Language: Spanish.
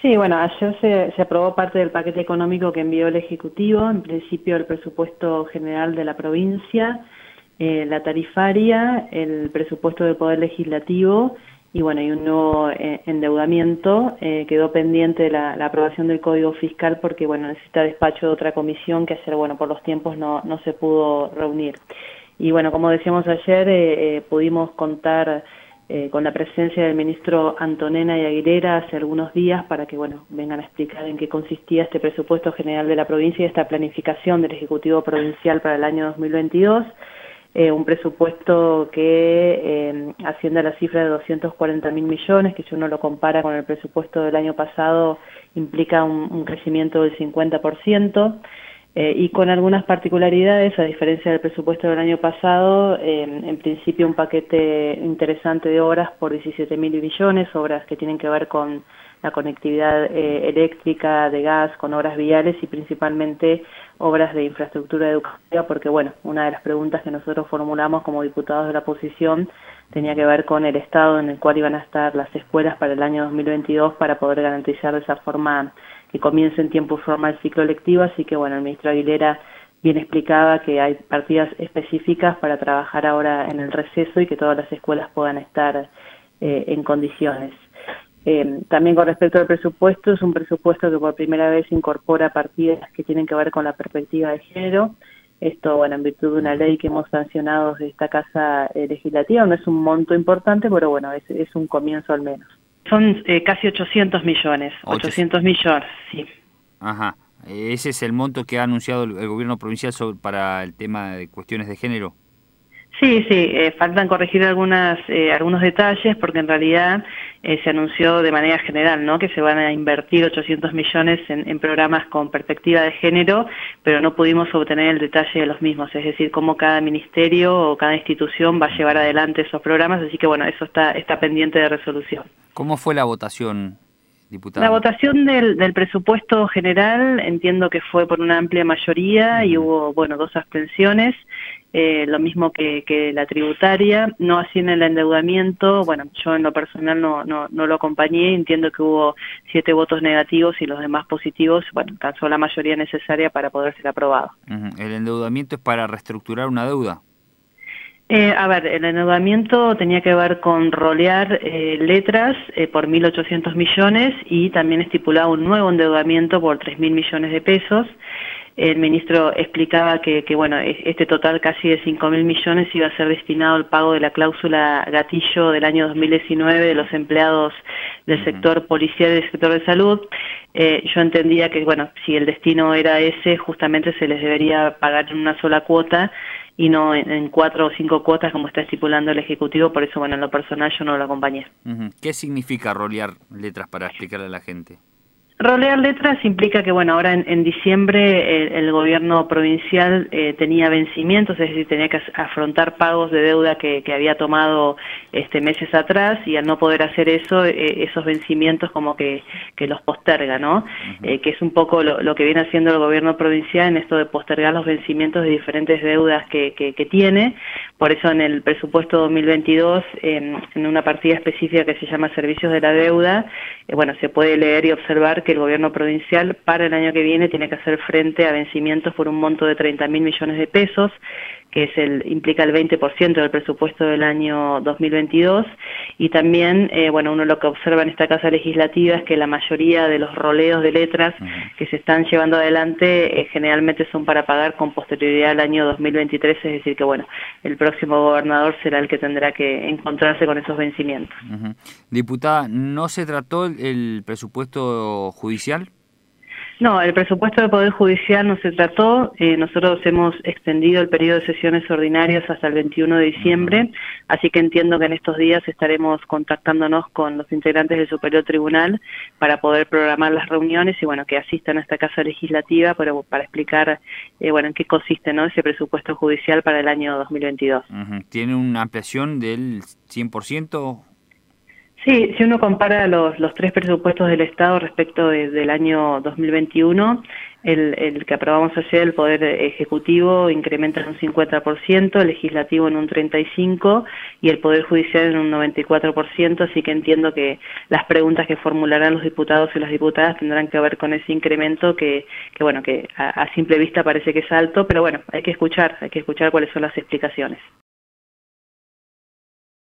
Sí, bueno, ayer se aprobó parte del paquete económico que envió el Ejecutivo, en principio el presupuesto general de la provincia, la tarifaria, el presupuesto del Poder Legislativo y bueno, y un nuevo endeudamiento. Quedó pendiente la aprobación del Código Fiscal porque bueno, necesita despacho de otra comisión que ayer, bueno, por los tiempos no se pudo reunir. Y bueno, como decíamos ayer, pudimos contar con la presencia del ministro Antonena y Aguilera hace algunos días para que, bueno, vengan a explicar en qué consistía este presupuesto general de la provincia y esta planificación del Ejecutivo Provincial para el año 2022. Un presupuesto que asciende a la cifra de 240.000 millones, que si uno lo compara con el presupuesto del año pasado, implica un crecimiento del 50%. Y con algunas particularidades, a diferencia del presupuesto del año pasado, en principio un paquete interesante de obras por 17.000 millones, obras que tienen que ver con la conectividad eléctrica, de gas, con obras viales y principalmente obras de infraestructura educativa, porque bueno, una de las preguntas que nosotros formulamos como diputados de la oposición tenía que ver con el estado en el cual iban a estar las escuelas para el año 2022 para poder garantizar de esa forma que comience en tiempo y forma el ciclo lectivo, así que bueno, el ministro Aguilera bien explicaba que hay partidas específicas para trabajar ahora en el receso y que todas las escuelas puedan estar en condiciones. También con respecto al presupuesto, es un presupuesto que por primera vez incorpora partidas que tienen que ver con la perspectiva de género. Esto, bueno, en virtud de una ley que hemos sancionado desde esta Casa Legislativa, no es un monto importante, pero bueno, es un comienzo al menos. Son casi 800 millones, 800 millones, sí. Ajá, ese es el monto que ha anunciado el gobierno provincial para el tema de cuestiones de género. Sí, faltan corregir algunos detalles porque en realidad se anunció de manera general, ¿no?, que se van a invertir 800 millones en programas con perspectiva de género, pero no pudimos obtener el detalle de los mismos, es decir, cómo cada ministerio o cada institución va a llevar adelante esos programas, así que bueno, eso está pendiente de resolución. ¿Cómo fue la votación, diputada? La votación del presupuesto general entiendo que fue por una amplia mayoría y hubo, bueno, 2 abstenciones, lo mismo que la tributaria, no así en el endeudamiento. Bueno, yo en lo personal no lo acompañé, entiendo que hubo 7 votos negativos y los demás positivos, bueno, alcanzó la mayoría necesaria para poder ser aprobado. ¿El endeudamiento es para reestructurar una deuda? A ver, el endeudamiento tenía que ver con rolear letras por 1.800 millones y también estipulaba un nuevo endeudamiento por 3.000 millones de pesos. El ministro explicaba que bueno, este total casi de 5.000 millones iba a ser destinado al pago de la cláusula gatillo del año 2019 de los empleados del sector policial y del sector de salud. Yo entendía que, bueno, si el destino era ese, justamente se les debería pagar en una sola cuota y no en 4 o 5 cuotas como está estipulando el Ejecutivo, por eso, bueno, en lo personal yo no lo acompañé. ¿Qué significa rolear letras para explicarle a la gente? Rolear letras implica que, bueno, ahora en diciembre el gobierno provincial tenía vencimientos, es decir, tenía que afrontar pagos de deuda que había tomado meses atrás, y al no poder hacer eso, esos vencimientos como que los posterga, ¿no? Que es un poco lo que viene haciendo el gobierno provincial en esto de postergar los vencimientos de diferentes deudas que tiene. Por eso en el presupuesto 2022, en una partida específica que se llama Servicios de la Deuda, bueno, se puede leer y observar que el gobierno provincial para el año que viene tiene que hacer frente a vencimientos por un monto de 30.000 millones de pesos, que implica el 20% del presupuesto del año 2022, y también, bueno, uno lo que observa en esta Casa Legislativa es que la mayoría de los roleos de letras que se están llevando adelante generalmente son para pagar con posterioridad al año 2023, es decir que, bueno, el próximo gobernador será el que tendrá que encontrarse con esos vencimientos. Diputada, ¿no se trató el presupuesto judicial? No, el presupuesto del Poder Judicial no se trató. Nosotros hemos extendido el periodo de sesiones ordinarias hasta el 21 de diciembre, así que entiendo que en estos días estaremos contactándonos con los integrantes del Superior Tribunal para poder programar las reuniones y, bueno, que asistan a esta Casa Legislativa para explicar, bueno, en qué consiste, ¿no?, ese presupuesto judicial para el año 2022. ¿Tiene una ampliación del 100%? Sí, si uno compara los tres presupuestos del Estado respecto del año 2021, el que aprobamos ayer, el Poder Ejecutivo incrementa en un 50%, el Legislativo en un 35% y el Poder Judicial en un 94%, así que entiendo que las preguntas que formularán los diputados y las diputadas tendrán que ver con ese incremento que a simple vista parece que es alto, pero bueno, hay que escuchar cuáles son las explicaciones.